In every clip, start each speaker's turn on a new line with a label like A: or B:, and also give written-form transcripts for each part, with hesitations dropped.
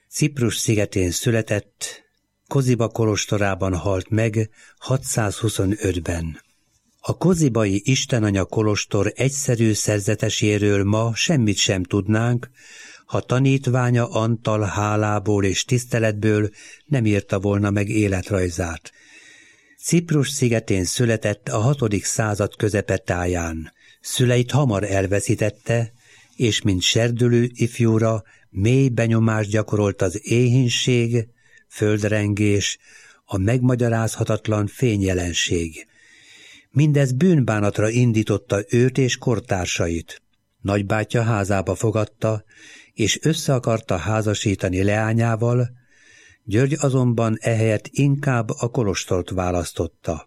A: Ciprus szigetén született, Koziba kolostorában halt meg 625-ben. A kozibai Istenanya kolostor egyszerű szerzeteséről ma semmit sem tudnánk, ha tanítványa Antal hálából és tiszteletből nem írta volna meg életrajzát. Ciprus szigetén született a 6. század közepetáján. Szüleit hamar elveszítette, és mint serdülő ifjúra mély benyomást gyakorolt az éhínség, földrengés, a megmagyarázhatatlan fényjelenség. Mindez bűnbánatra indította őt és kortársait. Nagybátyja házába fogadta, és össze akarta házasítani leányával, György azonban ehelyett inkább a kolostort választotta.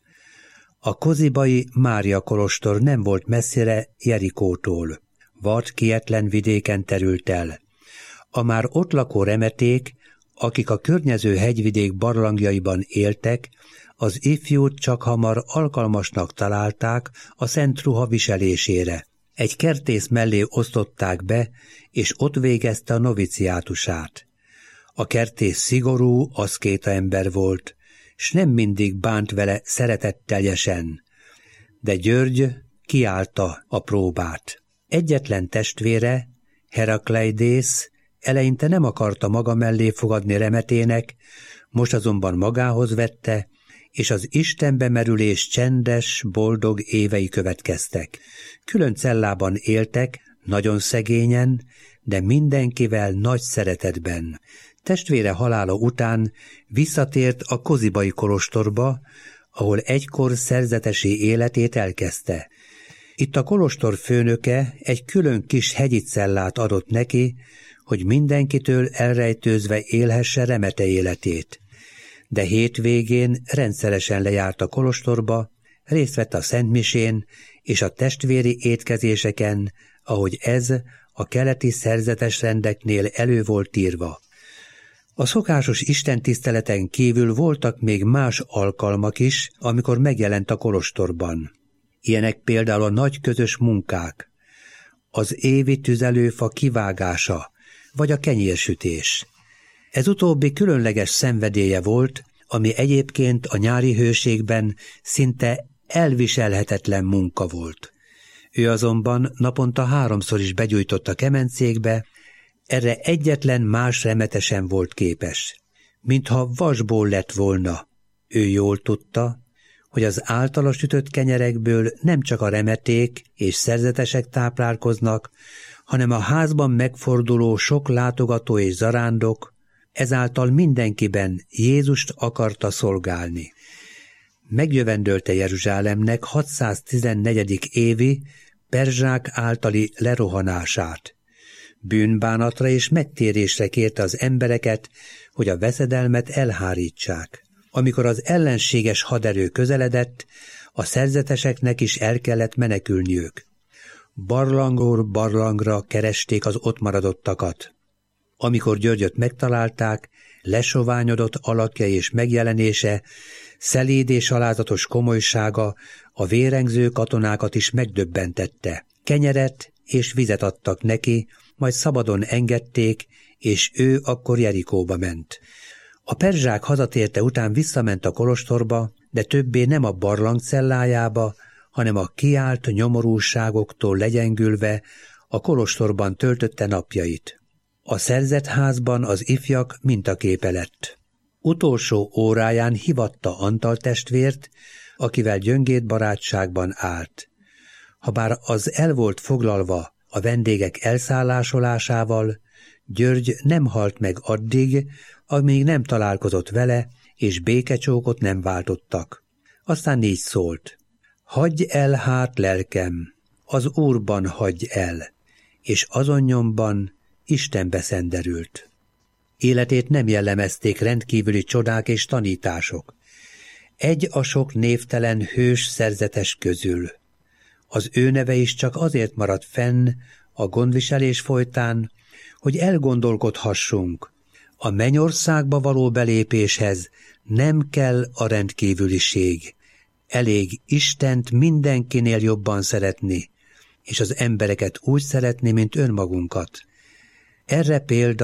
A: A kozibai Mária kolostor nem volt messzire Jerikótól. Vad kietlen vidéken terült el. A már ott lakó remeték, akik a környező hegyvidék barlangjaiban éltek, az ifjút csakhamar alkalmasnak találták a szent ruha viselésére. Egy kertész mellé osztották be, és ott végezte a noviciátusát. A kertész szigorú, aszkéta ember volt, s nem mindig bánt vele szeretetteljesen, de György kiállta a próbát. Egyetlen testvére, Herakleidész, eleinte nem akarta maga mellé fogadni remetének, most azonban magához vette, és az Istenbe merülés csendes, boldog évei következtek. Külön cellában éltek, nagyon szegényen, de mindenkivel nagy szeretetben. Testvére halála után visszatért a kozibai kolostorba, ahol egykor szerzetesi életét elkezdte. Itt a kolostor főnöke egy külön kis hegyi cellát adott neki, hogy mindenkitől elrejtőzve élhesse remete életét. De hétvégén rendszeresen lejárt a kolostorba, részt vett a szentmisén és a testvéri étkezéseken, ahogy ez a keleti szerzetes rendeknél elő volt írva. A szokásos istentiszteleten kívül voltak még más alkalmak is, amikor megjelent a kolostorban. Ilyenek például a nagy közös munkák, az évi tüzelőfa kivágása, vagy a kenyérsütés. Ez utóbbi különleges szenvedélye volt, ami egyébként a nyári hőségben szinte elviselhetetlen munka volt. Ő azonban naponta 3-szor is begyújtott a kemencékbe, erre egyetlen más remete sem volt képes. Mintha vasból lett volna. Ő jól tudta, hogy az általa sütött kenyerekből nem csak a remeték és szerzetesek táplálkoznak, hanem a házban megforduló sok látogató és zarándok, ezáltal mindenkiben Jézust akarta szolgálni. Megjövendölte Jeruzsálemnek 614. évi perzsák általi lerohanását. Bűnbánatra és megtérésre kérte az embereket, hogy a veszedelmet elhárítsák. Amikor az ellenséges haderő közeledett, a szerzeteseknek is el kellett menekülniük. Barlangról barlangra keresték az ott maradottakat. Amikor Györgyöt megtalálták, lesoványodott alakja és megjelenése, szeléd és alázatos komolysága a vérengző katonákat is megdöbbentette. Kenyeret és vizet adtak neki, majd szabadon engedték, és ő akkor Jerikóba ment. A perzsák hazatérte után visszament a kolostorba, de többé nem a barlang cellájába, hanem a kiált nyomorúságoktól legyengülve a kolostorban töltötte napjait. A szerzett házban az ifjak mintaképe lett. Utolsó óráján hívatta Antal testvért, akivel gyöngéd barátságban állt. Habár az el volt foglalva a vendégek elszállásolásával, György nem halt meg addig, amíg nem találkozott vele, és békecsókot nem váltottak. Aztán így szólt: hagyj el hát, lelkem, az Úrban hagyj el, és azon nyomban Istenbe szenderült. Életét nem jellemezték rendkívüli csodák és tanítások. Egy a sok névtelen hős szerzetes közül. Az ő neve is csak azért maradt fenn a gondviselés folytán, hogy elgondolkodhassunk. A mennyországba való belépéshez nem kell a rendkívüliség. Elég Istent mindenkinél jobban szeretni, és az embereket úgy szeretni, mint önmagunkat. Erre példa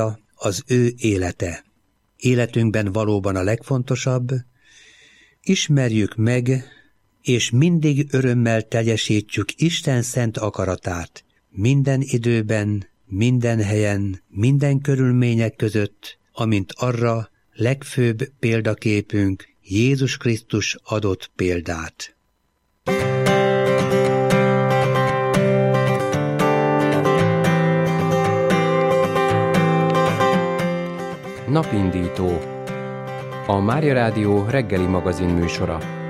A: az ő élete. Életünkben valóban a legfontosabb, ismerjük meg, és mindig örömmel teljesítsük Isten szent akaratát, minden időben, minden helyen, minden körülmények között, amint arra legfőbb példaképünk Jézus Krisztus adott példát.
B: Napindító, a Mária Rádió reggeli magazin műsora.